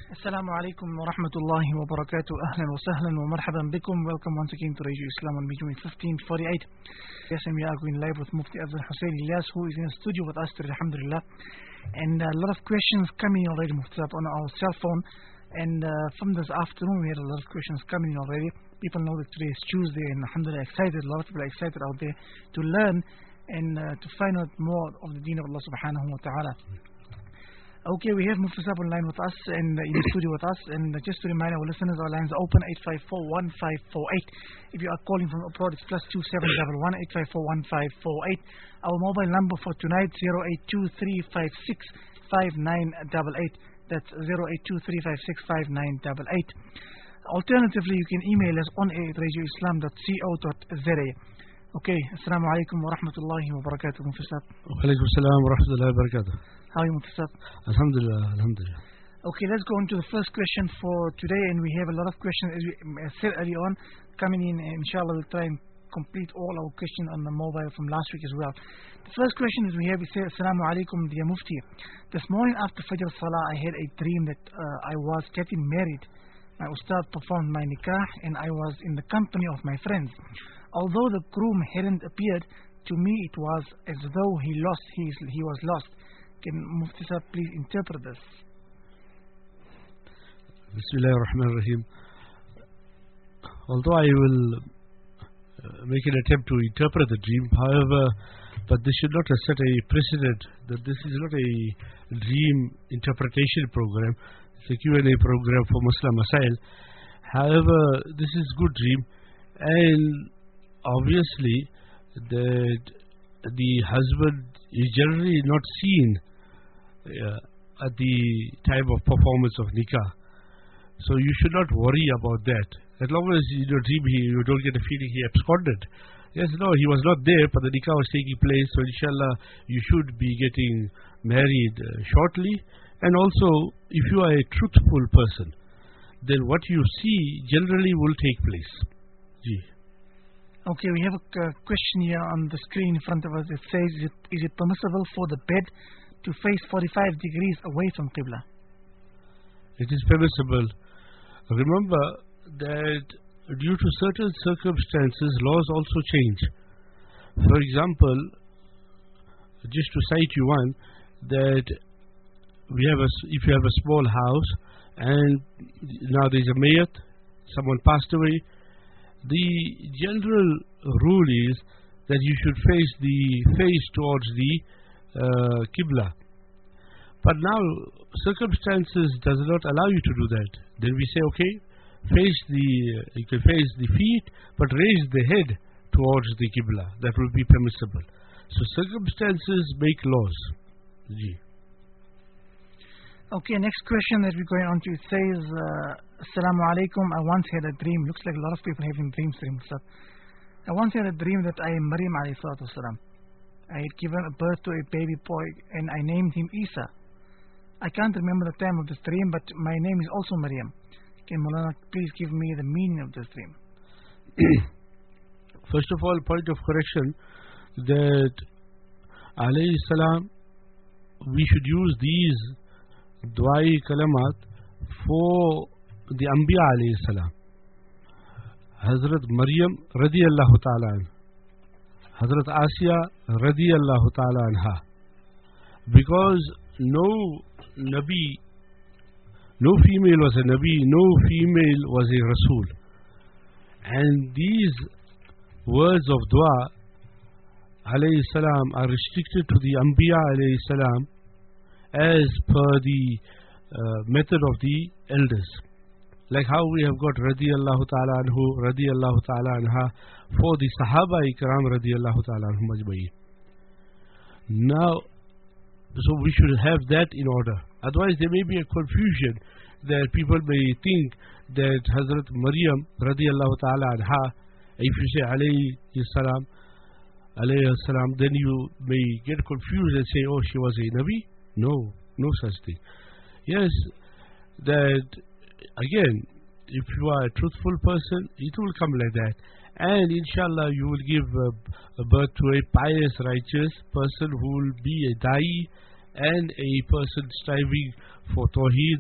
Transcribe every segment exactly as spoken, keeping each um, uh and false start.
Assalamu alaikum wa rahmatullahi wa barakatuh. Ahlan wa sahlan wa marhaban bikum. Welcome once again to Radio Islam on Mijumi fifteen forty-eight. Yes, and we are going live with Mufti Abdul Hussein Ilyas, who is in the studio with us today, alhamdulillah. And a lot of questions coming in already, Mufti, on our cell phone. And uh, from this afternoon, we had a lot of questions coming in already. People know that today is Tuesday, and alhamdulillah, excited. A lot of people are excited out there to learn and uh, to find out more of the deen of Allah subhanahu wa ta'ala. Okay, we have Mufti Sahib online with us and uh, in the studio with us. And uh, just to remind our listeners, our lines are open eight five four, one five four eight. If you are calling from abroad, it's plus two seven one one, eight five four, one five four eight. Our mobile number for tonight, zero eight two three five six five nine eight eight. That's zero eight two three five six five nine eight eight. Alternatively, you can email us on air at radio islam dot co dot z a. Okay, assalamu alaikum wa rahmatullahi wa barakatuh, Mufti Sahib. Wa alaikum assalam wa rahmatullahi wa barakatuh. How are you, Mufti Sahib? Alhamdulillah, alhamdulillah. Okay, let's go on to the first question for today, and we have a lot of questions, as we said earlier on, coming in, and inshallah we'll try and complete all our questions on the mobile from last week as well. The first question is we have, we say, Assalamu alaikum, dear Mufti. This morning after Fajr Salah, I had a dream that uh, I was getting married. My ustad performed my nikah, and I was in the company of my friends. Although the groom hadn't appeared, to me it was as though he lost his, he was lost. Can Mufti Sahib please interpret this? Bismillah ar-Rahman ar-Rahim. Although I will uh, make an attempt to interpret the dream, however, but this should not set a precedent that this is not a dream interpretation program. It's a Q and A program for Muslim Masail. However, this is good dream, and obviously that the husband is generally not seen uh, at the time of performance of nikah. So you should not worry about that. As long as in your dream he, you don't get a feeling he absconded. Yes, no, he was not there, but the nikah was taking place. So inshallah, you should be getting married uh, shortly. And also, if you are a truthful person, then what you see generally will take place. Ji. Okay, we have a uh, question here on the screen in front of us. It says, is it, is it permissible for the bed to face forty-five degrees away from Qibla? It is permissible. Remember that due to certain circumstances, laws also change. For example, just to cite you one, that we have a, if you have a small house and now there is a mayat, someone passed away, the general rule is that you should face the face towards the uh, Qibla. But now circumstances does not allow you to do that. Then we say, okay, face the you can face the feet, but raise the head towards the Qibla. That will be permissible. So circumstances make laws. Ji. Okay, next question that we're going on to, it says, uh, Assalamu alaikum, I once had a dream. Looks like a lot of people having dreams today, Mufti. I once had a dream that I am Maryam alayhi salatu wasalam. I had given birth to a baby boy and I named him Isa. I can't remember the time of this dream, but my name is also Maryam. Can Maulana please give me the meaning of this dream? First of all, point of correction, that alayhi salam, we should use these du'ai kalamat for the Anbiya alayhi salam. Hazrat Maryam radiyallahu ta'ala anha, Hazrat Asiya radiyallahu ta'ala anha. Because no Nabi, no female was a Nabi, no female was a Rasul. And these words of dua alayhi salam are restricted to the Anbiya alayhi salam as per the uh, method of the elders. Like how we have got radiyallahu ta'ala anhu, radiyallahu ta'ala anha for the Sahaba ikram radiyallahu ta'ala anhum ajma'in. Now, so we should have that in order. Otherwise there may be a confusion that people may think that Hazrat Maryam radiyallahu ta'ala anha, if you say alayhi salam, alayhi salam, then you may get confused and say, oh, she was a Nabi. No, no such thing. Yes, that again, if you are a truthful person, it will come like that. And inshallah, you will give a, a birth to a pious, righteous person who will be a da'i and a person striving for Tawheed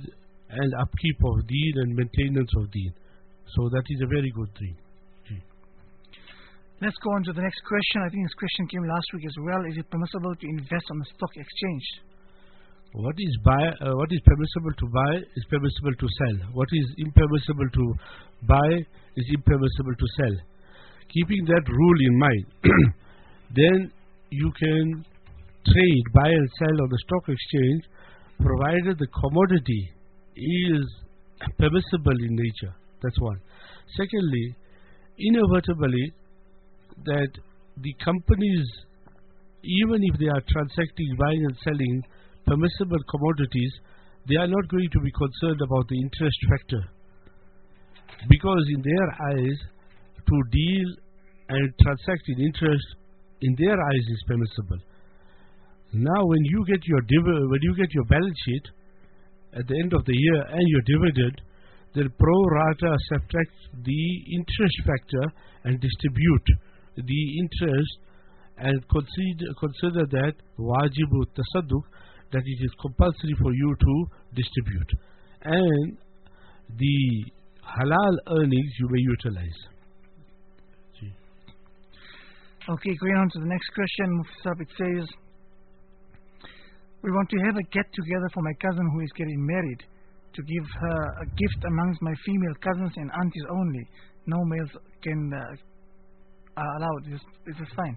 and upkeep of deen and maintenance of deen. So that is a very good thing. Let's go on to the next question. I think this question came last week as well. Is it permissible to invest on the stock exchange? What is buy? Uh, what is permissible to buy is permissible to sell. What is impermissible to buy is impermissible to sell. Keeping that rule in mind, then you can trade, buy and sell on the stock exchange, provided the commodity is permissible in nature. That's one. Secondly, inevitably, that the companies, even if they are transacting, buying and selling permissible commodities, they are not going to be concerned about the interest factor, because in their eyes, to deal and transact in interest, in their eyes is permissible. Now, when you get your div- when you get your balance sheet at the end of the year and your dividend, then pro rata subtract the interest factor and distribute the interest and consider, consider that wajibu tasadduq, that it is compulsory for you to distribute, and the halal earnings you may utilize. Okay, going on to the next question, Mufti Sahib, it says, we want to have a get together for my cousin who is getting married, to give her a gift amongst my female cousins and aunties only. No males can uh, are allowed. Is, is this fine?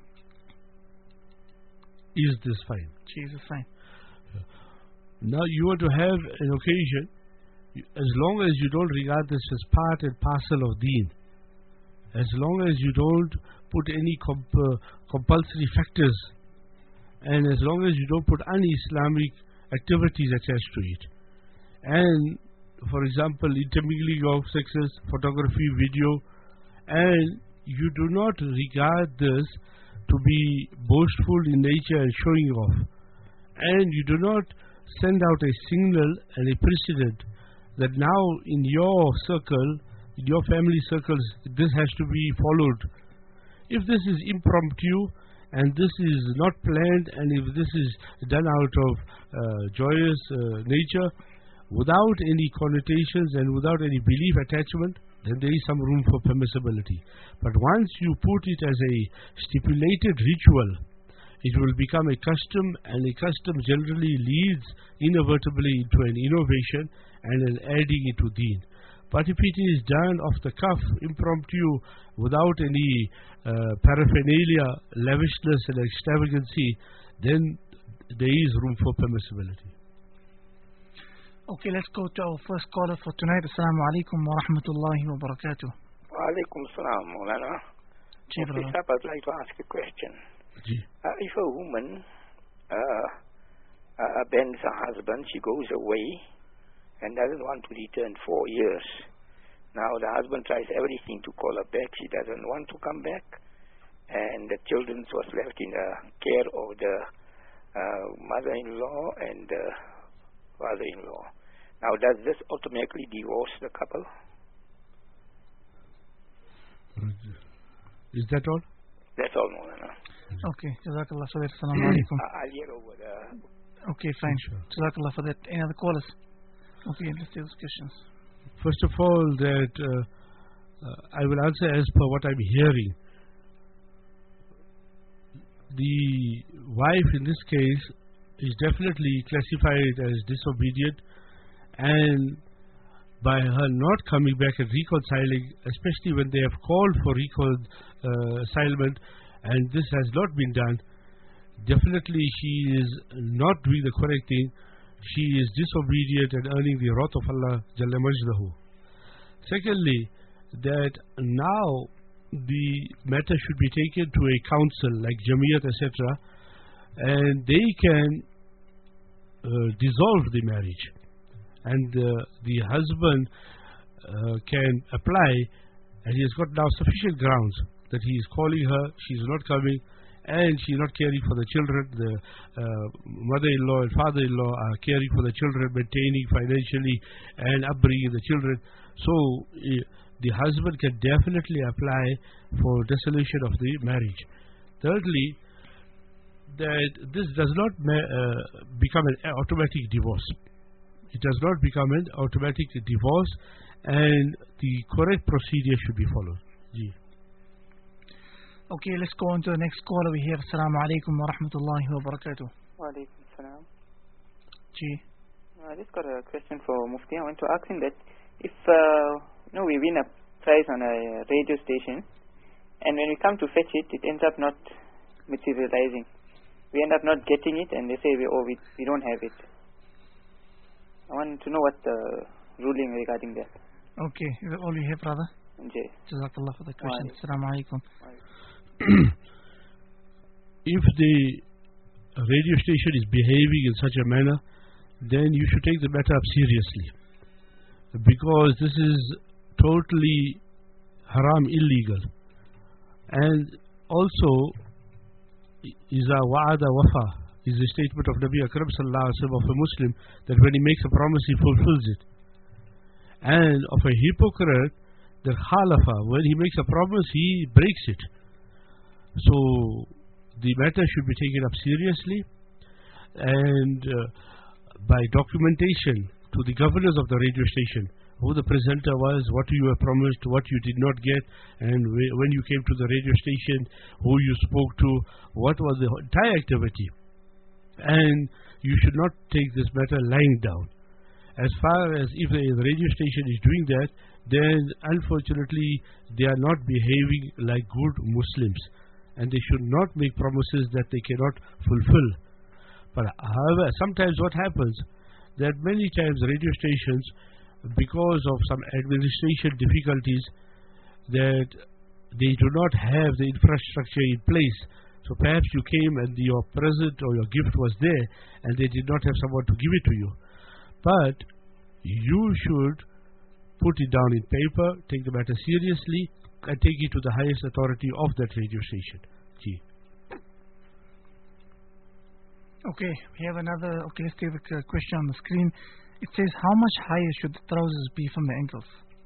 Is this fine? Is this fine? Now you want to have an occasion, as long as you don't regard this as part and parcel of deen, as long as you don't put any comp uh, compulsory factors, and as long as you don't put un-Islamic activities attached to it, and for example intermingling of sexes, photography, video, and you do not regard this to be boastful in nature and showing off, and you do not send out a signal and a precedent that now in your circle, in your family circles, this has to be followed. If this is impromptu and this is not planned, and if this is done out of uh, joyous uh, nature, without any connotations and without any belief attachment, then there is some room for permissibility. But once you put it as a stipulated ritual, it will become a custom, and a custom generally leads inevitably into an innovation and an adding into deen. But if it is done off the cuff, impromptu, without any uh, paraphernalia, lavishness and extravagancy, then there is room for permissibility. Okay, let's go to our first caller for tonight. Assalamu alaikum wa rahmatullahi wa barakatuh. Wa alaikum salam, Maulana. Mufti Sahib, I'd like to ask a question. Uh, if a woman uh, uh, bends her husband, she goes away and doesn't want to return four years. Now the husband tries everything to call her back. She doesn't want to come back, and the children was left in the care of the uh, mother-in-law and the father-in-law. Now, does this automatically divorce the couple? Is that all? That's all, Maulana. Okay, Jazakallah for that. Assalamu alaikum. I'll hear over the... Okay, fine. Jazakallah for that. Any other callers? Okay, let's take those questions. First of all, that uh, uh, I will answer as per what I'm hearing. The wife in this case is definitely classified as disobedient, and by her not coming back and reconciling, especially when they have called for reconciliation and this has not been done, definitely she is not doing the correct thing. She is disobedient and earning the wrath of Allah Jalla Majdahu. Secondly, that now the matter should be taken to a council like Jamiyat, et cetera, and they can uh, dissolve the marriage, and uh, the husband uh, can apply, and he has got now sufficient grounds that he is calling her, she is not coming, and she is not caring for the children. The uh, mother-in-law and father-in-law are caring for the children, maintaining financially and upbringing the children. So uh, the husband can definitely apply for dissolution of the marriage. Thirdly, that this does not uh, become an automatic divorce. it does not become an automatic divorce, and the correct procedure should be followed. Ji. Okay, let's go on to the next caller. We have Assalamu alaikum wa rahmatullahi wa barakatuh. Wa alaikum salam. Ji. I just got a question for Mufti. I want to ask him that if uh, you know, we win a prize on a radio station, and when we come to fetch it, it ends up not materializing. We end up not getting it, and they say, we, oh, we, we don't have it. I want to know what the ruling regarding that. Okay, is that all you have, brother? Jai. Jazakallah for the question. Assalamu alaikum. If the radio station is behaving in such a manner, then you should take the matter up seriously, because this is totally haram, illegal. And also, iza wa'ada wafa is the statement of Nabi Akram sallallahu alaihi wasallam of a Muslim, that when he makes a promise, he fulfills it. And of a hypocrite, the khalafa, when he makes a promise, he breaks it. So the matter should be taken up seriously, and uh, by documentation to the governors of the radio station, who the presenter was, what you were promised, what you did not get, and when you came to the radio station, who you spoke to, what was the entire activity. And you should not take this matter lying down. As far as if the radio station is doing that, then unfortunately they are not behaving like good Muslims, and they should not make promises that they cannot fulfill. But however, sometimes what happens, that many times radio stations, because of some administration difficulties, that they do not have the infrastructure in place. So perhaps you came and your present or your gift was there, and they did not have someone to give it to you. But you should put it down in paper, take the matter seriously, and take it to the highest authority of that radio station. Gee. Okay, we have another. Okay, let's take the question on the screen. It says, how much higher should the trousers be from the ankles?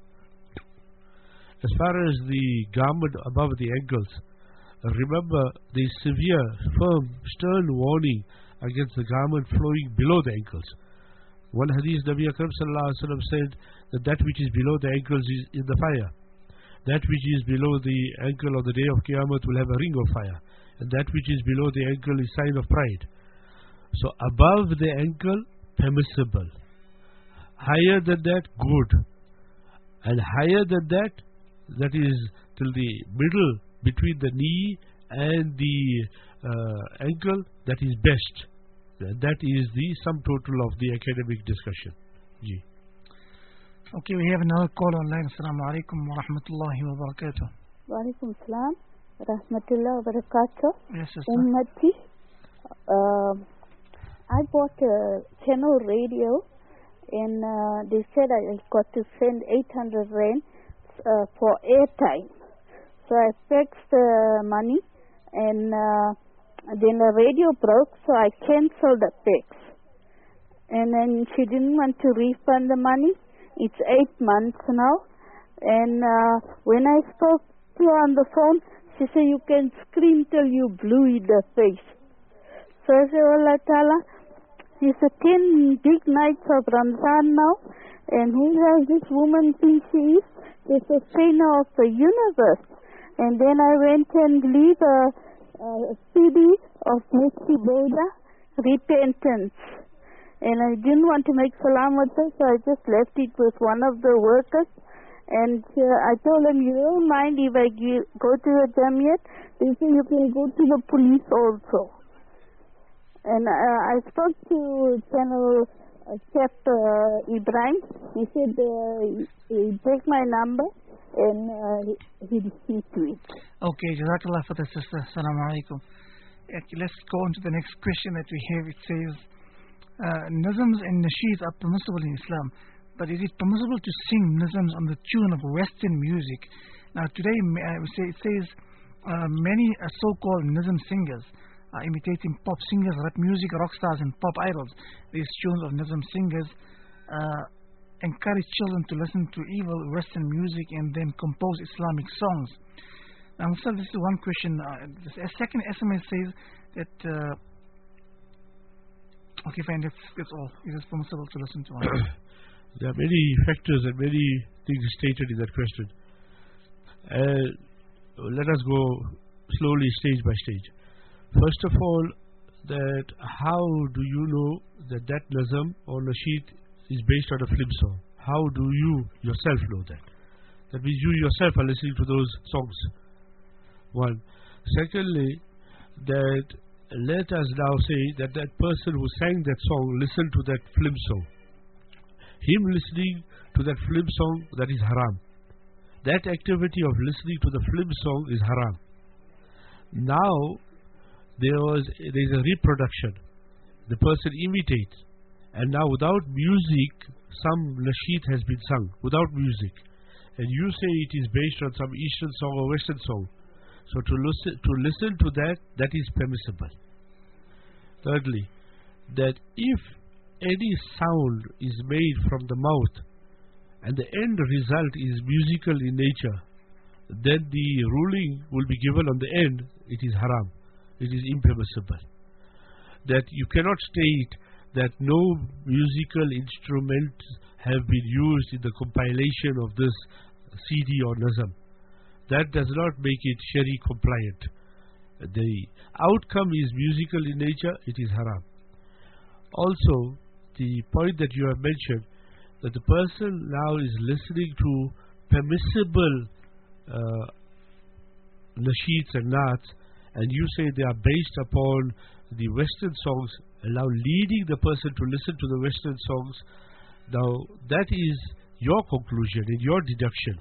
As far as the garment above the ankles, remember the severe, firm, stern warning against the garment flowing below the ankles. One hadith, Nabi Akram sallallahu alaihi wasallam said that that which is below the ankles is in the fire. That which is below the ankle on the day of Qiyamah will have a ring of fire. And that which is below the ankle is sign of pride. So above the ankle, permissible. Higher than that, good. And higher than that, that is till the middle between the knee and the uh, ankle, that is best. That is the sum total of the academic discussion. Ji. Okay, we have another call online. Assalamu alaikum wa rahmatullahi wa barakatuh. Wa alaikum salam wa rahmatullahi wa barakatuh. Yes, sister. Ummati, uh, I bought a channel radio, and uh, they said I got to send eight hundred rand uh, for airtime. So I fixed the money, and uh, then the radio broke, so I cancelled the fix. And then she didn't want to refund the money. It's eight months now. And uh, when I spoke to her on the phone, she said, you can scream till you blue in the face. So I said, Allah Ta'ala, it's a ten big nights of Ramzan now, and who does this woman think she is? The sustainer of the universe. And then I went and leave a, a C D of Mufti Boda, Repentance. And I didn't want to make salam with her, so I just left it with one of the workers. And uh, I told them, you don't mind if I go to the Jamiat? They said, you can go to the police also. And uh, I spoke to Channel uh, Chef uh, Ibrahim. He said, uh, he take my number and uh, he'll speak to it. Okay, Jazakallah for the sister. Assalamu alaikum. Okay, let's go on to the next question that we have. It says, uh, nizams and nasheeds are permissible in Islam, but is it permissible to sing nizams on the tune of Western music? Now today uh, it says uh, many uh, so-called nizam singers are imitating pop singers, rap music, rock stars and pop idols. These tunes of nizam singers uh, encourage children to listen to evil Western music and then compose Islamic songs. Now, so this is one question. Uh, the second S M S says that uh, Okay, fine. That's, that's all. It is permissible to listen to one. There are many factors and many things stated in that question. Uh, let us go slowly, stage by stage. First of all, that how do you know that that nazam or nasheed is based on a film song? How do you yourself know that? That means you yourself are listening to those songs. One. Secondly, that let us now say that that person who sang that song listened to that film song. Him listening to that film song, that is haram. That activity of listening to the film song is haram. Now, there was there is a reproduction. The person imitates. And now without music, some nasheed has been sung, without music. And you say it is based on some Eastern song or Western song. So to listen, to listen to that, that is permissible. Thirdly, that if any sound is made from the mouth and the end result is musical in nature, then the ruling will be given on the end, it is haram, it is impermissible. That you cannot state that no musical instruments have been used in the compilation of this C D or nazam. That does not make it Shari compliant. The outcome is musical in nature, it is haram. Also, the point that you have mentioned, that the person now is listening to permissible uh, nasheeds and naats, and you say they are based upon the Western songs, and now leading the person to listen to the Western songs. Now that is your conclusion and your deduction.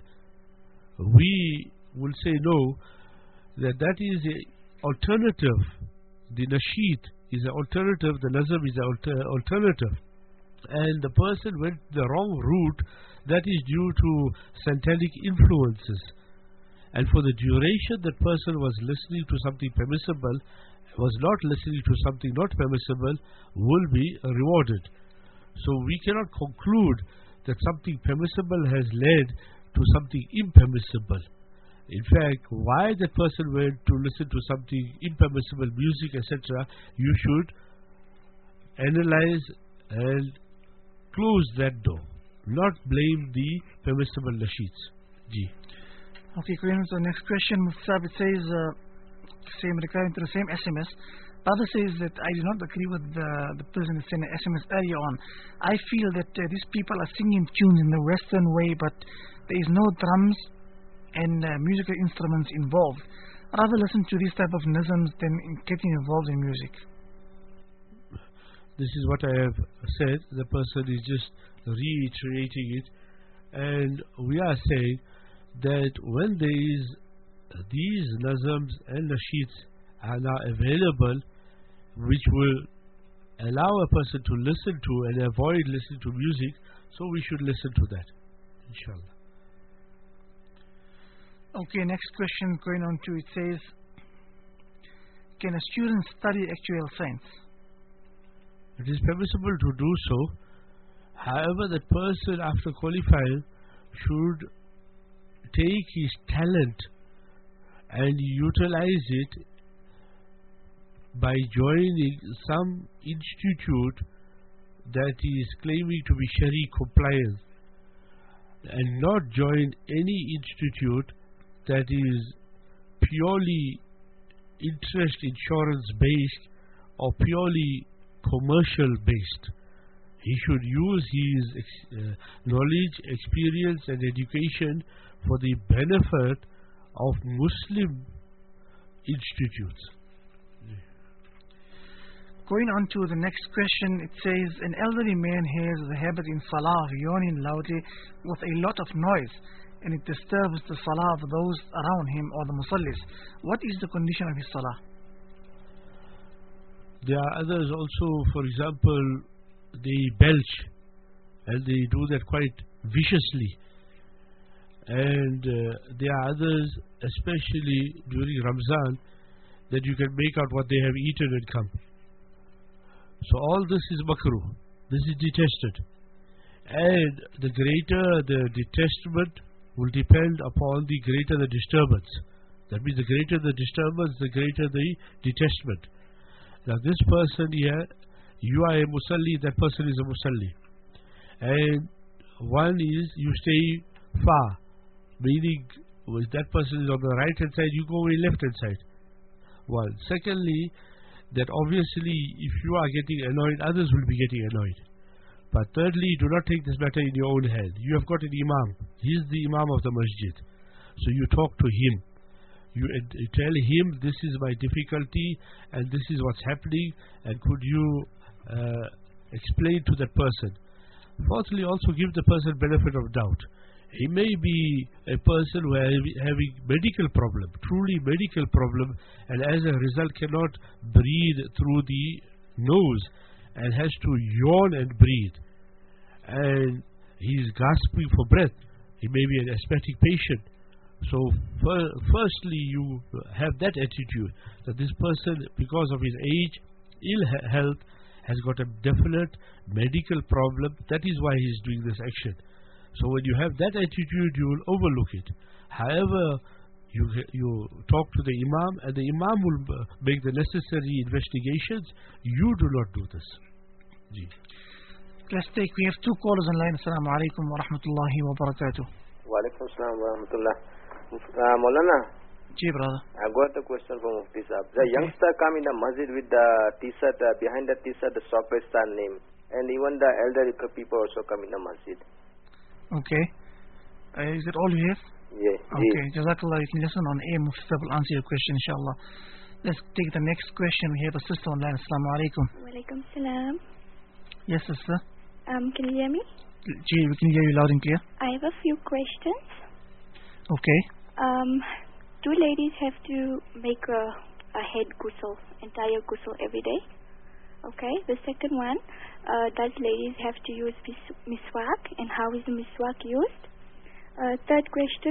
We will say no, that that is an alternative. The nasheed is an alternative, the nazam is an alter alternative. And the person went the wrong route, that is due to satanic influences. And for the duration that person was listening to something permissible, was not listening to something not permissible, will be rewarded. So we cannot conclude that something permissible has led to something impermissible. In fact, why that person went to listen to something impermissible, music, et cetera, you should analyze and close that door, not blame the permissible nasheeds. Ji. Okay, going on to the next question. Mufsab, it says, uh, same referring to the same S M S. Brother says that I do not agree with the, the person who sent an S M S earlier on. I feel that uh, these people are singing tunes in the Western way, but there is no drums and uh, musical instruments involved. Rather listen to these type of nazams than getting involved in music. This is what I have said. The person is just reiterating it, and we are saying that when there is these nazams and nasheeds are now available, which will allow a person to listen to and avoid listening to music, so we should listen to that, inshallah. Okay, next question going on to, it says, can a student study actual science? It is permissible to do so. However, the person after qualifying should take his talent and utilize it by joining some institute that is claiming to be Shari compliant, and not join any institute that is purely interest insurance based or purely commercial based. He should use his uh, knowledge, experience and education for the benefit of Muslim institutes. Going on to the next question, it says, an elderly man has the habit in salah of yawning loudly with a lot of noise, and it disturbs the salah of those around him or the musallis. What is the condition of his salah? There are others also, for example, they belch, and they do that quite viciously. And uh, there are others, especially during Ramzan, that you can make out what they have eaten and come. So all this is makruh, this is detested. And the greater the detestment will depend upon the greater the disturbance. That means the greater the disturbance, the greater the detestment. Now this person here you are a musalli, that person is a musalli. And one is you stay far, meaning if that person is on the right hand side, you go away left hand side. One. Secondly, that obviously if you are getting annoyed, others will be getting annoyed. But thirdly, do not take this matter in your own hand. You have got an imam. He is the imam of the masjid. So you talk to him. You uh, tell him, this is my difficulty and this is what's happening, and could you uh, explain to that person. Fourthly, also give the person benefit of doubt. He may be a person who is having medical problem, truly medical problem, and as a result cannot breathe through the nose and has to yawn and breathe. And he is gasping for breath. He may be an asthmatic patient. So fir firstly you have that attitude that this person, because of his age, ill he health, has got a definite medical problem. That is why he is doing this action. So when you have that attitude, you will overlook it. However, you you talk to the imam, and the imam will make the necessary investigations. You do not do this. Ji. Let's take, we have two callers online. Assalamu alaikum wa rahmatullahi wa barakatuh. Wa alaikum assalam wa rahmatullah. Uh, Maulana, Ji, brother. I got a question from Mufti Sahab. The okay. youngster come in the masjid with the t-shirt, uh, behind the t-shirt the Software Star name, and even the elderly people also come in the masjid. Okay. Uh, is it all you have? Yeah. Okay. Yeah. Jazakallah. You can listen on air. Mufti Sahab will answer your question, inshallah. Let's take the next question. We have a sister online. Assalamu alaikum. Wa alaikum salam. Yes, sister. Um, can you hear me? Ji, we can hear you loud and clear. I have a few questions. Okay. Um, do ladies have to make a, a head ghusl, entire ghusl every day? Okay. The second one, uh, does ladies have to use mis miswak, and how is the miswak used? Uh, third question,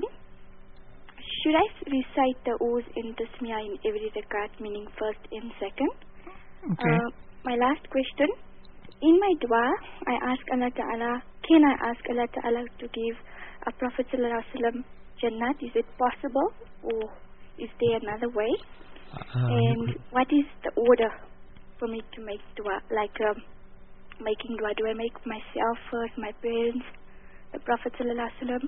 should I recite the oos in tasmiyah in every rakat, meaning first and second? Okay. Uh, my last question, in my dua, I ask Allah Ta'ala, can I ask Allah Ta'ala to give a Prophet Sallallahu Alaihi Wasallam Jannat? Is it possible, or is there another way? Uh, and what is the order for me to make dua? Like um, making dua, do I make myself first, my parents, the Prophet Sallallahu Alaihi Wasallam?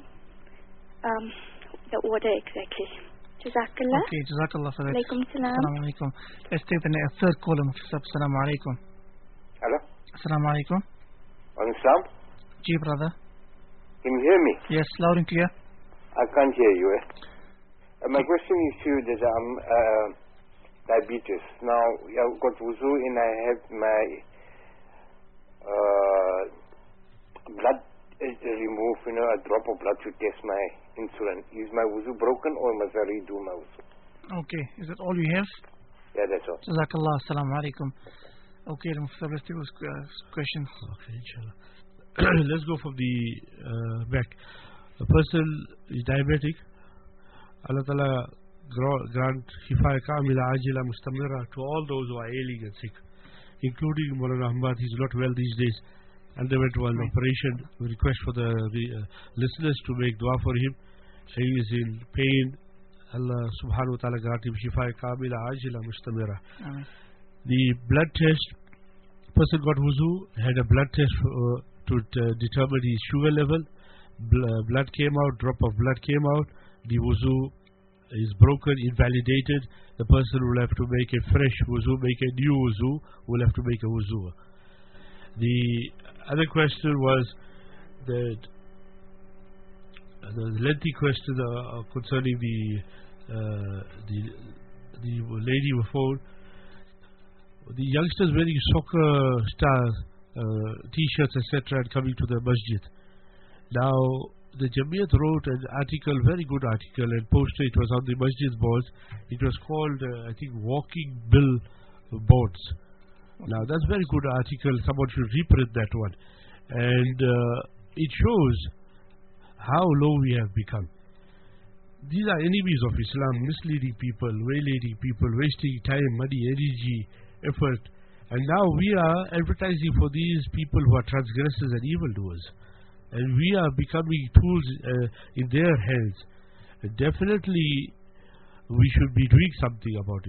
Um, the order exactly. Jazakallah. Okay, Jazakallah for that. Alaikum salam. Assalamu alaikum. Let's take the third caller. Assalamu alaikum. Hello? Assalamu alaikum. Ansam? Ji, brother. Can you hear me? Yes, loud and clear. I can't hear you. Eh? Uh, my question is to you that I'm uh, diabetes. Now, I've got wuzu and I have my uh, blood is removed, you know, a drop of blood to test my insulin. Is my wuzu broken, or must I redo my wuzu? Okay, is that all you have? Yeah, that's all. Jazakallah. Assalamu alaikum. Okay, let's take those questions. Okay, inshallah. Let's go from the uh, back. A person is diabetic. Allah Ta'ala grant Shifaya Kamila Ajila Mustamira to all those who are ailing and sick, including Maulana Ahmad. He's not well these days. Underwent one okay. operation. We request for the, the uh, listeners to make dua for him. He is in pain. Allah Subhanahu wa Ta'ala grant him Shifaya Kamila Ajila Mustamira. Amen. The blood test, person got wuzu, had a blood test uh, to uh, determine his sugar level. Bl blood came out, drop of blood came out. The wuzu is broken, invalidated. The person will have to make a fresh wuzu, make a new wuzu, will have to make a wuzu. The other question was that uh, the lengthy question uh, concerning the uh, the the lady who phoned. The youngsters wearing soccer stars, uh, t-shirts, et cetera, and coming to the masjid. Now, the Jamiyat wrote an article, very good article, and posted. It was on the masjid boards. It was called, uh, I think, Walking Bill Boards. Now, that's a very good article. Someone should reprint that one. And uh, it shows how low we have become. These are enemies of Islam, misleading people, wayleading people, wasting time, money, energy, effort, and now we are advertising for these people who are transgressors and evildoers, and we are becoming tools uh, in their hands. And definitely we should be doing something about it.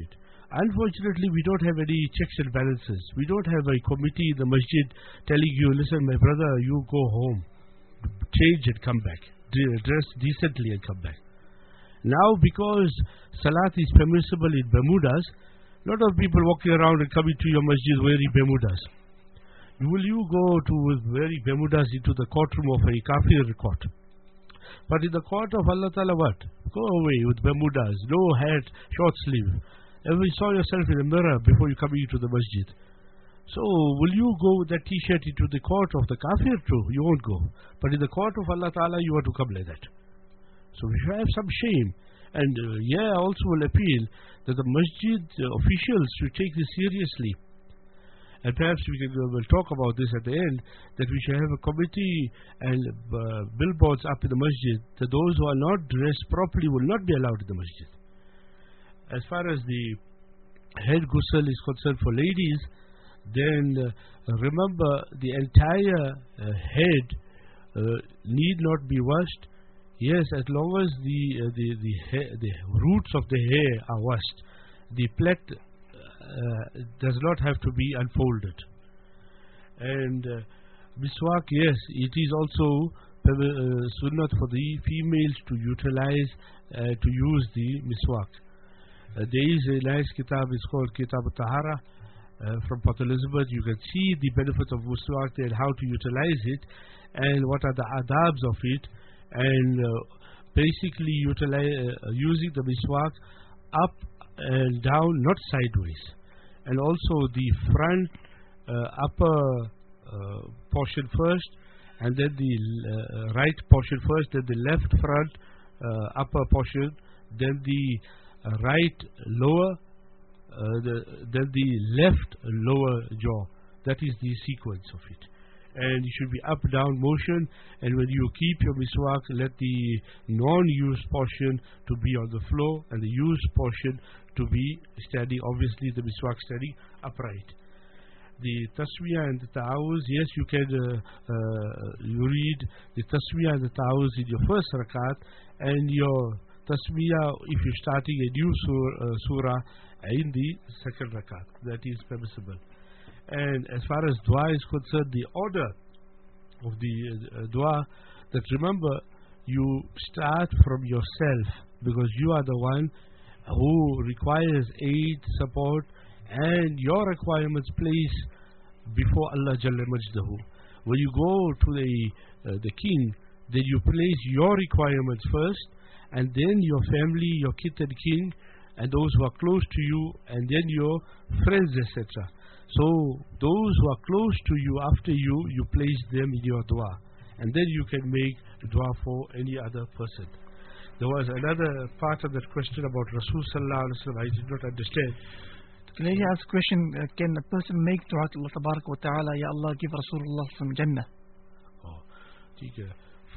Unfortunately, we don't have any checks and balances. We don't have a committee in the masjid telling you, listen, my brother, you go home, change and come back, dress decently and come back. Now, because salat is permissible in Bermudas, a lot of people walking around and coming to your masjid wearing Bermudas. Will you go to wearing Bermudas into the courtroom of a kafir court? But in the court of Allah Ta'ala, what? Go away with Bermudas, no hat, short sleeve. Ever saw yourself in a mirror before you come into the masjid? So, will you go with that t-shirt into the court of the kafir too? You won't go. But in the court of Allah Ta'ala, you want to come like that. So, we should have some shame. And uh, yeah, I also will appeal that the masjid uh, officials should take this seriously. And perhaps we can uh, we'll talk about this at the end, that we should have a committee and uh, billboards up in the masjid, that those who are not dressed properly will not be allowed in the masjid. As far as the head ghusl is concerned for ladies, then uh, remember the entire uh, head uh, need not be washed. Yes, as long as the uh, the the, hair, the roots of the hair are washed, the plait uh, does not have to be unfolded. And uh, miswak, yes, it is also uh, sunnah for the females to utilize, uh, to use the miswak. Uh, there is a nice kitab, it's called Kitab al-Tahara uh, from Port Elizabeth. You can see the benefit of miswak and how to utilize it and what are the adabs of it, and uh, basically utilize, uh, using the miswak up and down, not sideways, and also the front uh, upper uh, portion first, and then the uh, right portion first, then the left front uh, upper portion, then the Uh, right lower, uh, the, then the left lower jaw. That is the sequence of it. And it should be up down motion, and when you keep your miswak, let the non-used portion to be on the floor and the used portion to be standing, obviously the miswak standing upright. The tasmiyah and the ta'awuz, yes, you can uh, uh, you read the tasmiyah and the ta'awuz in your first rakat, and your tasmiyah if you're starting a new sur, uh, surah in the second rakat. That is permissible. And as far as dua is concerned, the order of the uh, dua, that remember, you start from yourself, because you are the one who requires aid, support, and your requirements place before Allah Jalla Majdahu. When you go to the, uh, the king, then you place your requirements first, and then your family, your kith and kin, and those who are close to you, and then your friends, et cetera. So those who are close to you, after you, you place them in your dua, and then you can make dua for any other person. There was another part of that question about Rasul Sallallahu Alaihi Wasallam I did not understand. The lady asked a question, uh, can a person make dua to Allah Tabarak wa Ta'ala, Ya Allah, give Rasulullah some Jannah? Oh, okay.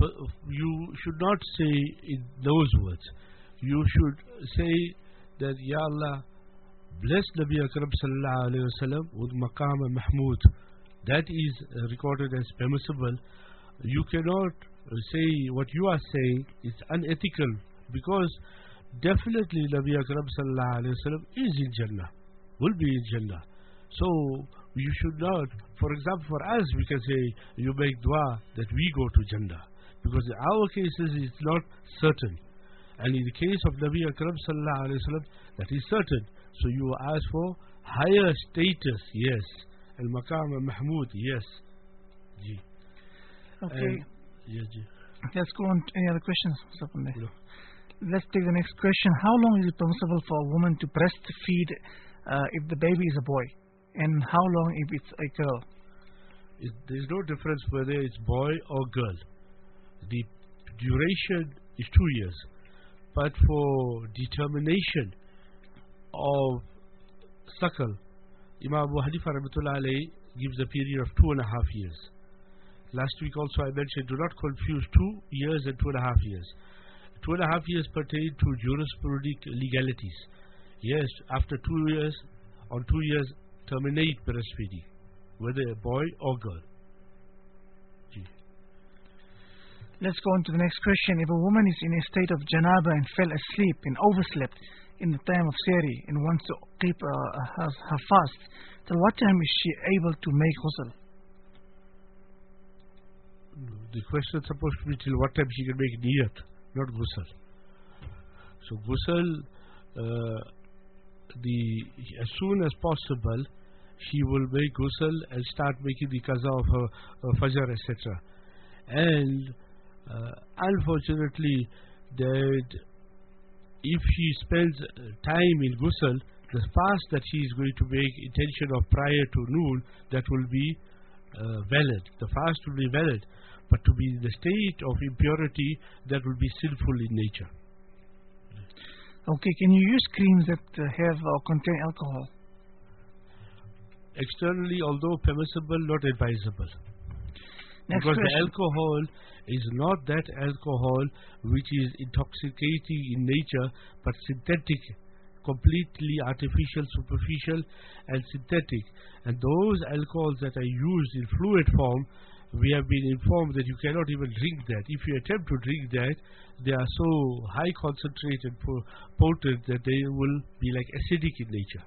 You should not say in those words. You should say that, Ya Allah, bless Nabi Akram Sallallahu Alaihi Wasallam with Maqam Mahmud. That is uh, recorded as permissible. You cannot uh, say what you are saying is unethical, because definitely Nabi Akram Sallallahu Alaihi Wasallam is in Jannah, will be in Jannah. So you should not, for example, for us we can say you make dua that we go to Jannah, because in our cases it's not certain, and in the case of Nabi Akram Sallallahu Alaihi Wasallam that is certain. So you ask for higher status, yes, and Maqam Mahmud, yes. Ji. Okay. And, yes, ji. Let's go on to any other questions. No. Let's take the next question. How long is it permissible for a woman to breastfeed uh, if the baby is a boy, and how long if it's a girl? It, there is no difference whether it's boy or girl. The duration is two years, but for determination of suckle, Imam Abu Hanifa Rahmatullah Alayhi gives a period of two and a half years. Last week also I mentioned, do not confuse two years and two and a half years. Two and a half years pertain to jurisprudent legalities. Yes, after two years, on two years, terminate breastfeeding, whether a boy or girl. Let's go on to the next question. If a woman is in a state of janaba and fell asleep and overslept, in the time of Sehri and wants to keep uh, her, her fast, till what time is she able to make ghusl? The question is supposed to be till what time she can make niyat, not ghusl. So ghusl, uh, the as soon as possible, she will make ghusl and start making the qaza of her, her fajr, et cetera. And uh, unfortunately, that if she spends time in ghusl, the fast that she is going to make intention of prior to noon, that will be uh, valid. The fast will be valid. But to be in the state of impurity, that will be sinful in nature. Okay, can you use creams that uh, have or contain alcohol? Externally, although permissible, not advisable. Next because question. The alcohol is not that alcohol which is intoxicating in nature, but synthetic, completely artificial, superficial and synthetic. And those alcohols that are used in fluid form, we have been informed that you cannot even drink that. If you attempt to drink that, they are so high concentrated, potent, that they will be like acidic in nature.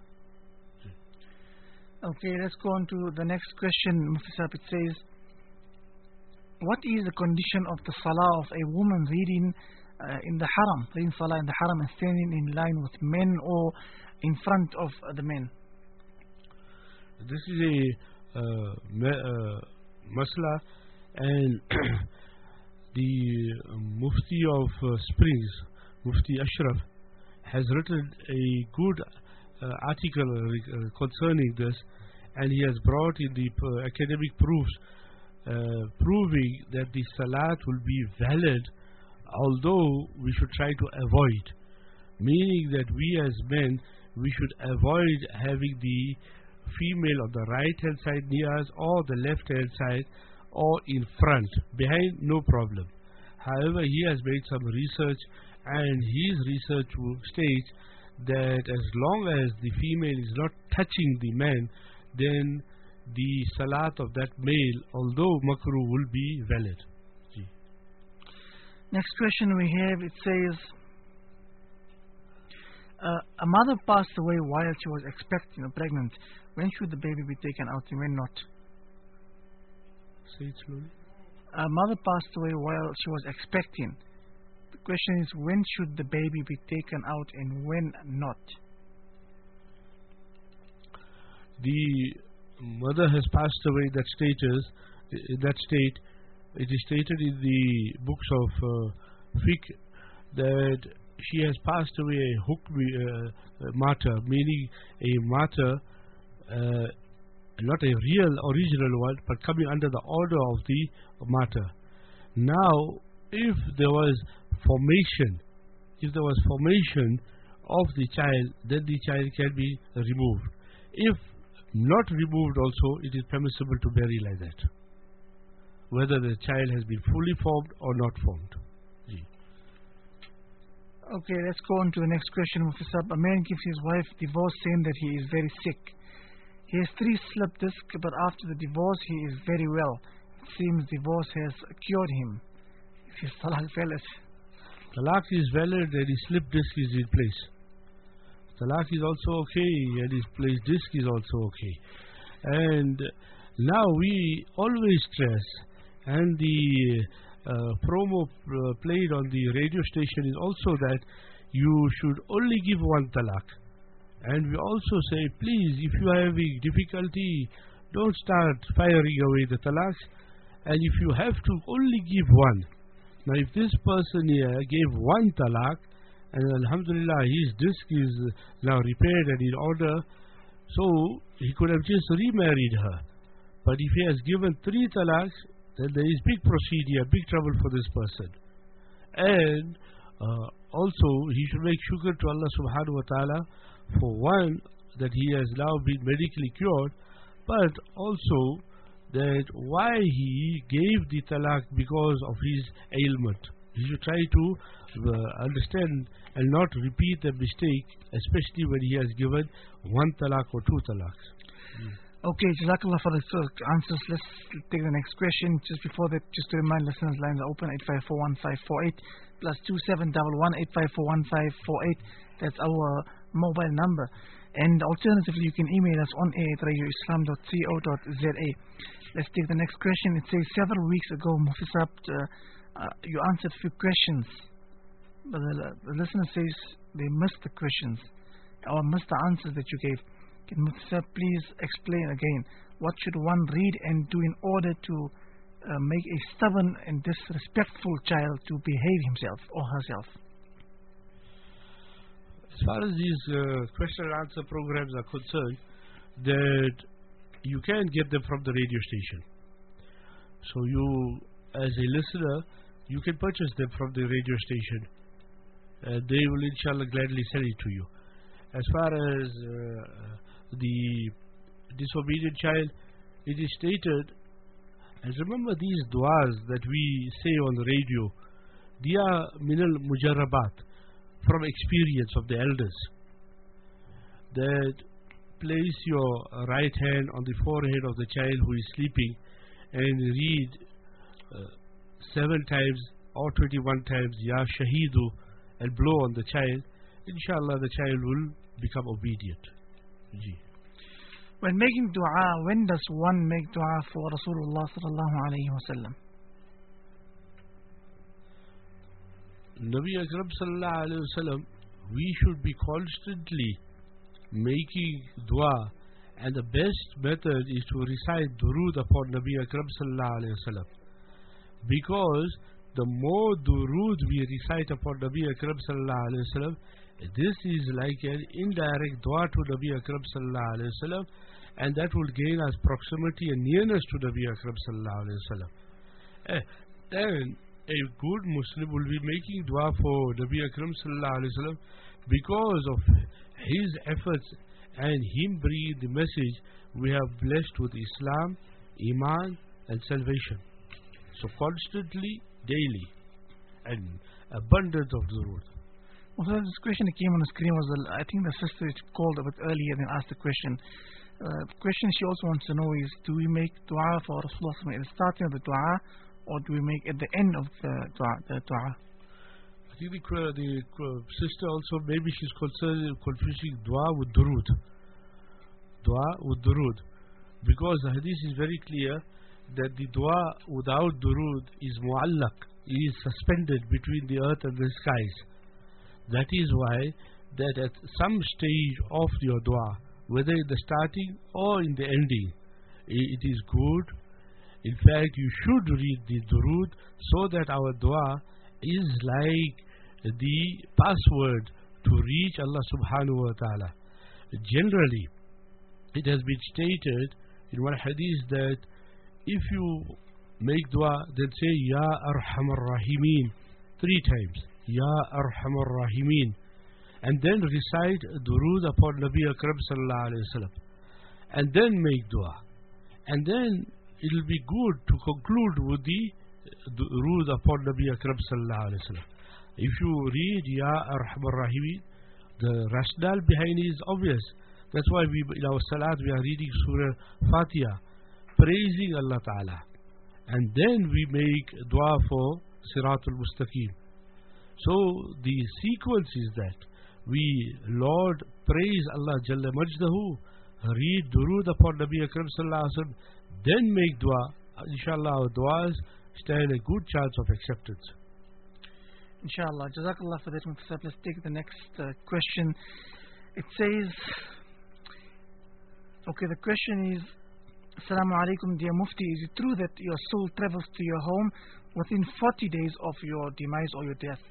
Okay, let's go on to the next question. Mufti Sahib, it says, what is the condition of the salah of a woman reading uh, in the haram, reading salah in the haram and standing in line with men or in front of uh, the men? This is a uh, me, uh, masla, and the uh, Mufti of uh, Springs, Mufti Ashraf, has written a good uh, article uh, concerning this, and he has brought in the uh, academic proofs uh, proving that the salat will be valid, although we should try to avoid, meaning that we as men, we should avoid having the female on the right hand side near us or the left hand side or in front. Behind, no problem. However, he has made some research, and his research states that as long as the female is not touching the man, then the salat of that male, although makruh, will be valid. Gee. Next question we have, it says, uh, a mother passed away while she was expecting or pregnant. When should the baby be taken out and when not? Say it slowly. A mother passed away while she was expecting. The question is, when should the baby be taken out and when not? The mother has passed away in that status, in that state. It is stated in the books of uh, fiqh that she has passed away a hukmi uh, martyr, meaning a martyr, uh, not a real original one, but coming under the order of the martyr. Now, if there was formation, if there was formation of the child, then the child can be removed. If not removed also, it is permissible to bury like that, whether the child has been fully formed or not formed. Gee. Okay, let's go on to the next question. Mufti Sahib, a man gives his wife divorce saying that he is very sick. He has three slip discs, but after the divorce he is very well. It seems divorce has cured him. Is his talaq valid? Talaq is valid and his slip disc is in place. Talaq is also okay and his place disc is also okay. And now we always stress, and the uh, promo uh, played on the radio station is also that you should only give one talaq. And we also say, please, if you are having difficulty, don't start firing away the talaqs. And if you have to, only give one. Now, if this person here gave one talaq, and alhamdulillah, his disc is now repaired and in order, so he could have just remarried her. But if he has given three talaqs, then there is big procedure, big trouble for this person. And uh, also, he should make shukr to Allah subhanahu wa ta'ala for one, that he has now been medically cured, but also that why he gave the talaq because of his ailment. He should try to uh, understand and not repeat the mistake, especially when he has given one talaq or two talaqs. Mm. Okay, Jazakallah for the answers. Let's take the next question. Just before that, just to remind listeners, lines are open eight five four one five four eight plus two seven one one eight five four one five four eight. That's our mobile number. And alternatively, you can email us on air at radio islam dot co dot z a. Let's take the next question. It says, several weeks ago, Mufti Sahib, uh, uh, you answered a few questions. But the, the listener says they missed the questions or missed the answers that you gave. Can Mufti Sahib please explain again, what should one read and do in order to uh, make a stubborn and disrespectful child to behave himself or herself? As far as these uh, question and answer programs are concerned, that you can get them from the radio station. So you, as a listener, you can purchase them from the radio station. Uh, they will inshallah gladly sell it to you. As far as uh, the disobedient child, it is stated, and remember these du'as that we say on the radio, they are minal mujarrabat, from experience of the elders, that place your right hand on the forehead of the child who is sleeping and read uh, seven times or twenty-one times Ya Shaheedu and blow on the child. Inshallah the child will become obedient. Ji. When making dua, when does one make dua for Rasulullah sallallahu alayhi wa sallam? Nabi Akram sallallahu alayhi wa sallam, we should be constantly making dua, and the best method is to recite durood upon Nabi Akram sallallahu alayhi wa sallam, because the more durood we recite upon Nabi Akram sallallahu alayhi wa sallam, this is like an indirect dua to Nabi Akram sallallahu alayhi wa sallam, and that will gain us proximity and nearness to Nabi Akram sallallahu alayhi wa sallam. Eh, then a good Muslim will be making dua for Nabi Akram sallallahu alayhi wa sallam because of his efforts and him bringing the message we have blessed with Islam, Iman and salvation. So constantly, daily, and abundance of durood. Also, this question that came on the screen was, uh, I think the sister called a bit earlier and asked the question. Uh, the question she also wants to know is, do we make dua for Rasulullah at the starting of the dua, or do we make at the end of the dua? The dua? I think the, uh, the uh, sister also, maybe she's concerned, confusing dua with durood. Dua with durood. Because the hadith is very clear that the dua without durood is mu'allaq, is suspended between the earth and the skies. That is why that at some stage of your dua, whether in the starting or in the ending, it is good. In fact, you should read the durood so that our dua is like the password to reach Allah subhanahu wa ta'ala. Generally, it has been stated in one hadith that if you make dua, then say Ya Arhamar Rahimin three times. Ya Arhamar Rahimin, and then recite durood upon Nabi Akram sallallahu alayhi wa sallam, and then make dua, and then it will be good to conclude with the durood upon Nabi Akram sallallahu alayhi wa sallam. If you read Ya Arhamar Rahimin, the rationale behind it is obvious. That's why we, in our salat we are reading Surah Fatiha, praising Allah Ta'ala, and then we make dua for Siratul Mustaqim. So the sequence is that we Lord praise Allah Jalla Majdahu, read durood upon Nabi Akram sallallahu alaihi wasallam, then make dua. Inshallah our duas stand a good chance of acceptance. Inshallah. Jazakallah for that. Let's take the next uh, question. It says, okay, the question is, Assalamu alaikum, dear Mufti, is it true that your soul travels to your home within forty days of your demise or your death?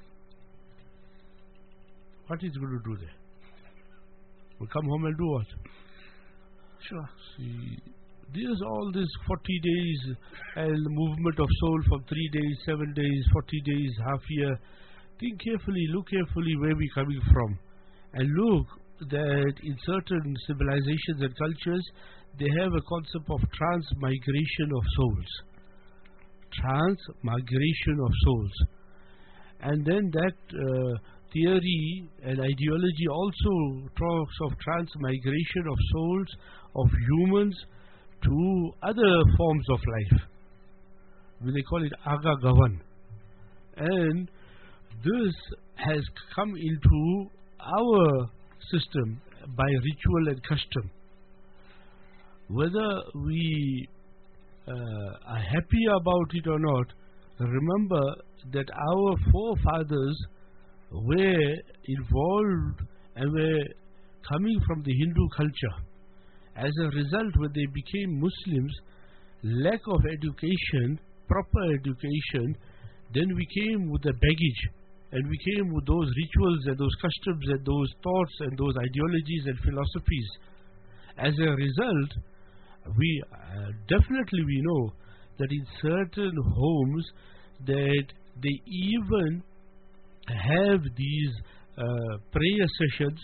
What is going to do there? We'll come home and do what? Sure. See, there's all this forty days and movement of soul from three days, seven days, forty days, half year. Think carefully, look carefully where we're coming from. And look that in certain civilizations and cultures, they have a concept of transmigration of souls. Transmigration of souls. And then that uh, theory and ideology also talks of transmigration of souls of humans to other forms of life. They call it Aga Gavan. And this has come into our system by ritual and custom. Whether we uh, are happy about it or not, remember that our forefathers were involved and were coming from the Hindu culture. As a result, when they became Muslims, lack of education, proper education, then we came with the baggage, and we came with those rituals and those customs and those thoughts and those ideologies and philosophies. As a result, we uh, definitely we know that in certain homes that they even have these uh, prayer sessions,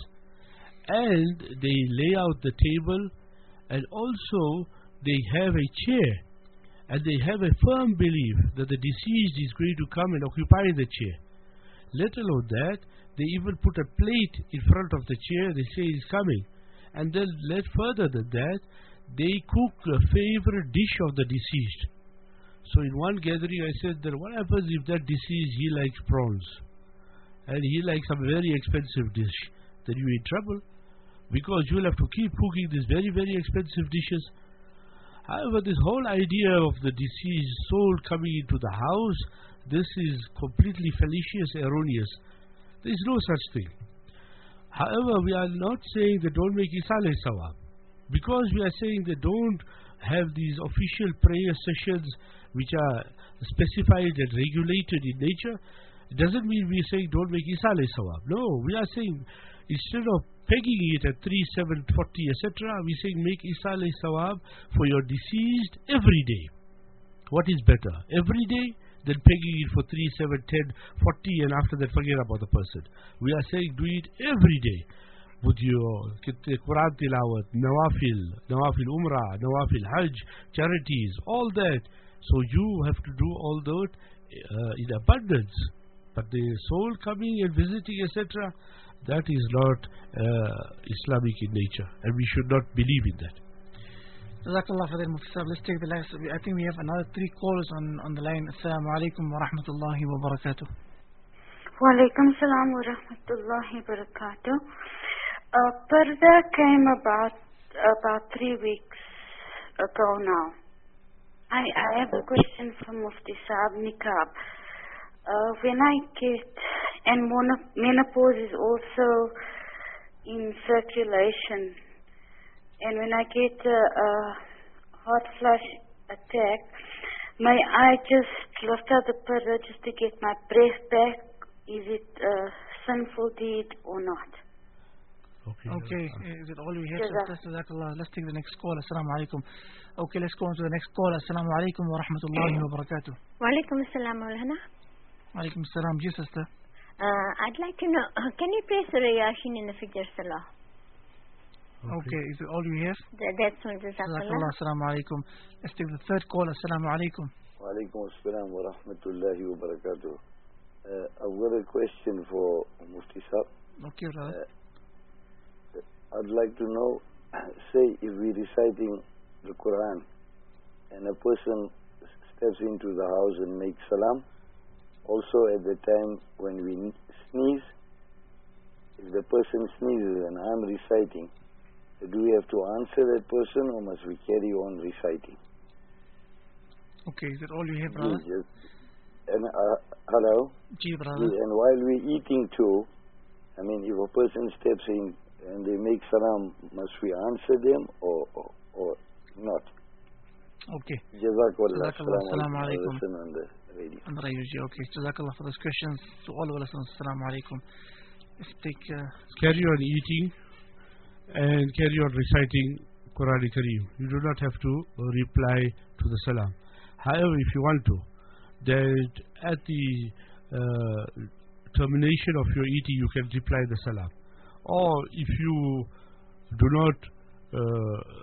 and they lay out the table, and also they have a chair, and they have a firm belief that the deceased is going to come and occupy the chair. Let alone that, they even put a plate in front of the chair, they say he's coming. And then let further than that, they cook a favorite dish of the deceased. So in one gathering I said that what happens if that deceased, he likes prawns, and he likes some very expensive dish? Then you're in trouble, because you'll have to keep cooking these very, very expensive dishes. However, this whole idea of the deceased soul coming into the house, this is completely fallacious, erroneous. There is no such thing. However, we are not saying that don't make Isale Sawab, because we are saying that don't have these official prayer sessions which are specified and regulated in nature. It doesn't mean we are saying don't make Isale Sawab. No, we are saying instead of pegging it at three, seven, forty, et cetera, we are saying make Isale Sawab for your deceased every day. What is better? Every day than pegging it for three, seven, ten, forty, and after that forget about the person. We are saying do it every day with your Quran Tilawat, Nawafil, Nawafil Umrah, Nawafil Hajj, charities, all that. So you have to do all that uh, in abundance. But the soul coming and visiting, et cetera, that is not uh, Islamic in nature, and we should not believe in that. Jazakallah for that, Mufti Sahib. Let's take the last. I think we have another three callers on, on the line. Assalamu alaikum wa rahmatullahi wa barakatuh. Wa alaikum salam wa rahmatullahi wa barakatuh. Uh, Parda came about about three weeks ago now. I, I have a question for Mufti Sahib. Niqab. Uh, when I get, and menopause is also in circulation, and when I get a, a hot flush attack, may I just lift up the parda just to get my breath back? Is it a sinful deed or not? Okay, okay. Is it all we have? Jazakallah. Let's take the next call. Assalamu alaikum. Okay, let's go on to the next call. Assalamu alaikum wa rahmatullahi wa barakatuh. Wa alaikum assalam wa rahmatullahi. Alaikum salam, ji sister. Uh, I'd like to know, uh, can you pray Surah Yasin in the Fajr Salah? Okay. okay, is it all you have? Th that's one. Jazakallah. Assalamu alaikum. Let's take the third call. Assalamu alaikum. Wa alaikum assalam wa rahmatullahi wa barakatuh. Uh, I've got a question for Mufti Sahib. Okay, brother. Uh, I'd like to know, say if we're reciting the Quran and a person steps into the house and makes salam, also at the time when we sneeze, if the person sneezes and I'm reciting, do we have to answer that person or must we carry on reciting? Okay, is that all you have, brother? Yes, yes. And, uh, hello? Gee, brother. Yes, and while we're eating too, I mean, if a person steps in and they make salam, must we answer them or, or, or not? Okay. Jazakallah. Assalamu alaikum. On the radio. On the radio, okay. Jazakallah for those questions. To all of us, assalamu alaikum. Let's take... Uh, carry on eating and carry on reciting Quran Kareem. You do not have to reply to the salam. However, if you want to, that at the uh, termination of your eating, you can reply the salam. Or if you do not... Uh,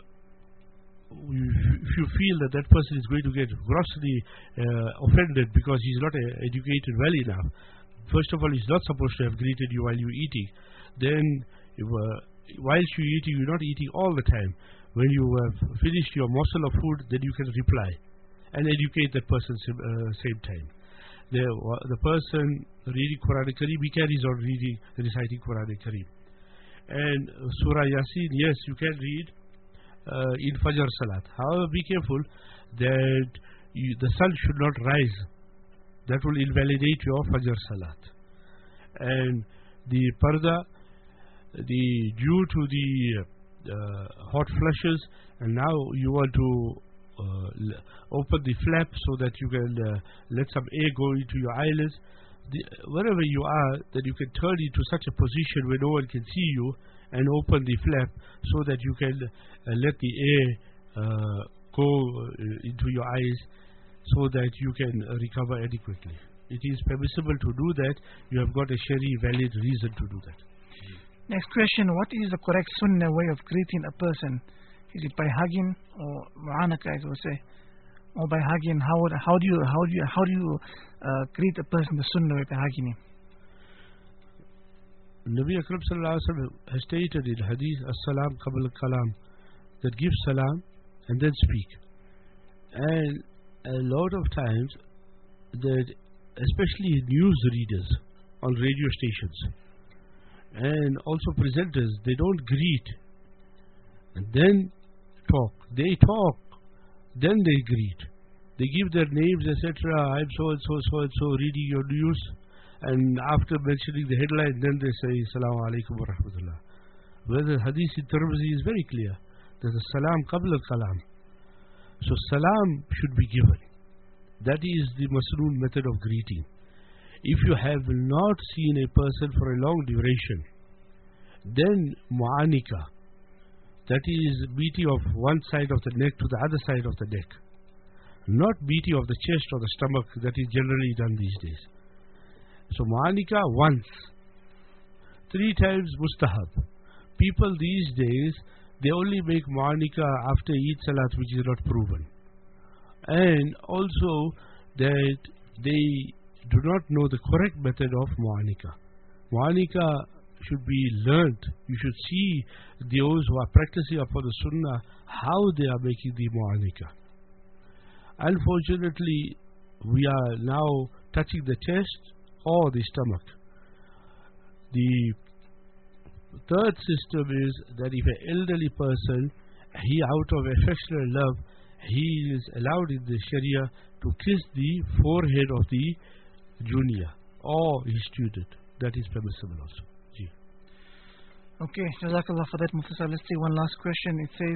if you feel that that person is going to get grossly uh, offended because he's not uh, educated well enough, first of all, he's not supposed to have greeted you while you're eating. Then, if, uh, whilst you're eating, you're not eting all the time. when you have finished your morsel of food, then you can reply and educate that person at the uh, same time. The, uh, the person reading Quran Kareem, he carries on reading, reciting Quran Kareem. And Surah Yasin, yes, you can read uh, in Fajr Salat. However, be careful that you, the sun should not rise. That will invalidate your Fajr Salat. And the parda, the due to the uh, hot flushes, and now you want to uh, open the flap so that you can uh, let some air go into your eyelids. The, wherever you are, that you can turn into such a position where no one can see you and open the flap so that you can uh, let the air uh, go uh, into your eyes so that you can uh, recover adequately. It is permissible to do that. You have got a Shari valid reason to do that. Next question: what is the correct sunnah way of greeting a person? Is it by hugging or mu'anaka, as we say, or by hugging? How would, how do you how do you how do you uh, greet a person the sunnah way by hugging him? Nabi Akram sallallahu alaihi wasallam has stated in Hadith, as-salam qabla kalam, that give salam and then speak. And a lot of times, that especially news readers on radio stations and also presenters, they don't greet and then talk. They talk, then they greet. They give their names, et cetera. I'm so and so, so and so, reading your news, and after mentioning the headline, then they say, Assalamu alaikum wa rahmatullah. Where the hadith in Tirmidhi is very clear. There's a salam qabla kalam. So salam should be given. That is the masnoon method of greeting. If you have not seen a person for a long duration, then mu'anika, that is beating of one side of the neck to the other side of the neck, not beating of the chest or the stomach that is generally done these days. So mu'anika once, three times mustahab. People these days, they only make mu'anika after Eid Salat, which is not proven. And also that they do not know the correct method of mu'anika. Mu'anika should be learnt. You should see those who are practicing upon the sunnah, how they are making the mu'anika. Unfortunately, we are now touching the chest or the stomach. The third system is that if an elderly person, he out of affection and love, he is allowed in the Sharia to kiss the forehead of the junior or his student. That is permissible also. Gee. Okay, Jazakallah for that, Mufti. Let's take one last question. It says,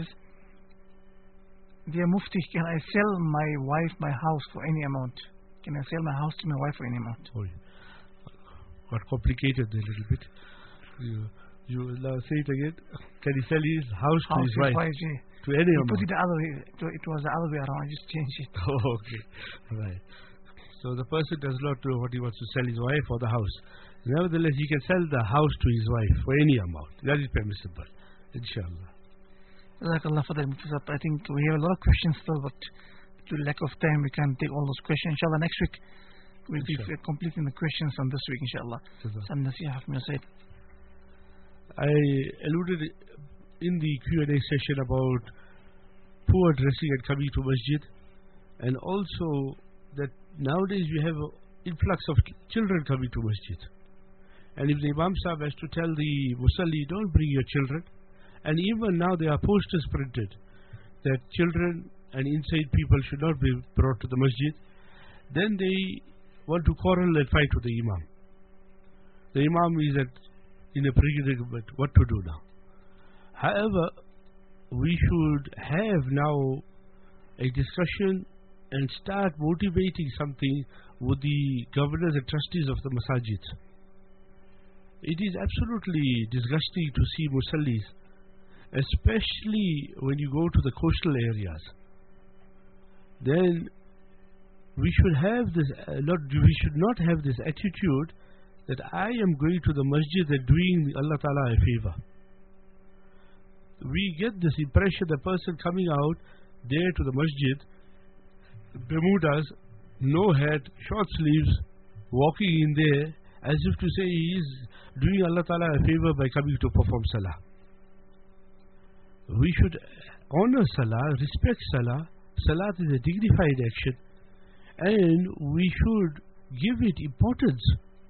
Dear Mufti, can I sell my wife my house for any amount? Can I sell my house to my wife for any amount? Oh, got complicated a little bit. You, you uh, say it again. Can he sell his house, house to his wife? wife yeah. To any you amount? Put it the other way. It was the other way around. I just changed it. Oh, okay. Right. So the person does not know what he wants to sell his wife or the house. Nevertheless, he can sell the house to his wife for any amount. That is permissible. Inshallah. Jazakallah for that, Mufti. I think we have a lot of questions still, but due to lack of time, we can't take all those questions. Inshallah, next week we'll be uh, completing the questions on this week, inshallah. Some nasihah from your side. I alluded in the Q and A session about poor dressing and coming to masjid, and also that nowadays we have an influx of children coming to masjid. And if the Imam Sahib has to tell the Musalli, don't bring your children, and even now there are posters printed that children and insane people should not be brought to the masjid, then they want to quarrel and fight with the Imam. The Imam is at, in a predicament what to do now. However, we should have now a discussion and start motivating something with the governors and trustees of the masajid. It is absolutely disgusting to see musallis, especially when you go to the coastal areas. Then we should have this, uh, not, we should not have this attitude that I am going to the masjid and doing Allah Ta'ala a favor. We get this impression, the person coming out there to the masjid, Bermudas, no hat, short sleeves, walking in there as if to say he is doing Allah Ta'ala a favor by coming to perform salah. We should honor Salah, respect Salah. Salat is a dignified action, and we should give it importance.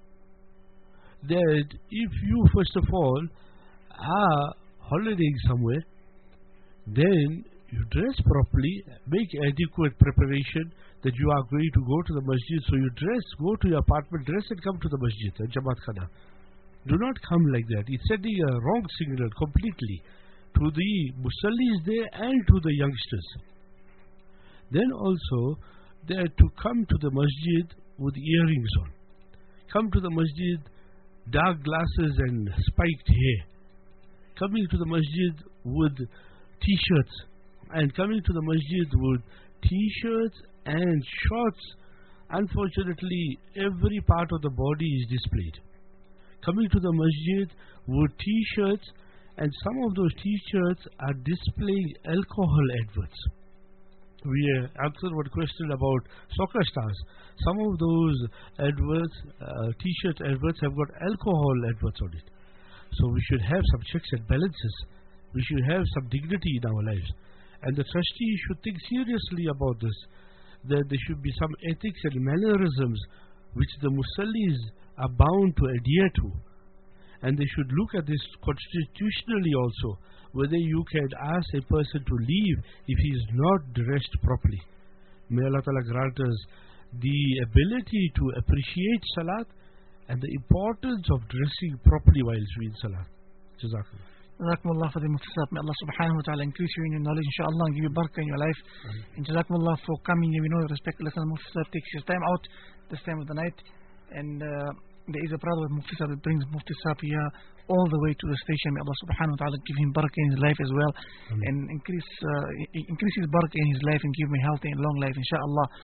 That if you first of all are holidaying somewhere, then you dress properly, make adequate preparation that you are going to go to the masjid. So you dress, go to your apartment, dress and come to the masjid, the Jamaat Khana. Do not come like that. It's sending a wrong signal completely to the musallis there and to the youngsters. Then also, they are to come to the masjid with earrings on. Come to the masjid, dark glasses and spiked hair. Coming to the masjid with t-shirts. And coming to the masjid with t-shirts and shorts. Unfortunately, every part of the body is displayed. Coming to the masjid with t-shirts, and some of those t-shirts are displaying alcohol adverts. We uh, answered one question about soccer stars. Some of those adverts, uh, t-shirt adverts have got alcohol adverts on it. So we should have some checks and balances. We should have some dignity in our lives. And the trustee should think seriously about this, that there should be some ethics and mannerisms which the musallis are bound to adhere to. And they should look at this constitutionally also, whether you can ask a person to leave if he is not dressed properly. May Allah Ta'ala grant us the ability to appreciate Salat and the importance of dressing properly whilst we in Salat. Jazakallah. Jazakumullah for the Mufti. May Allah subhanahu wa ta'ala increase you in your knowledge, inshaAllah, and give you barakah in your life. Mm-hmm. And Jazakumullah for coming here. We know, respect Allah, Mufti takes his time out this time of the night. And uh, there is a brother with Mufti that brings Mufti Sahib here all the way to the station. May Allah subhanahu wa ta'ala give him barakah in his life as well. Mm-hmm. And increase uh, increase his barakah in his life and give him healthy and long life, inshaAllah.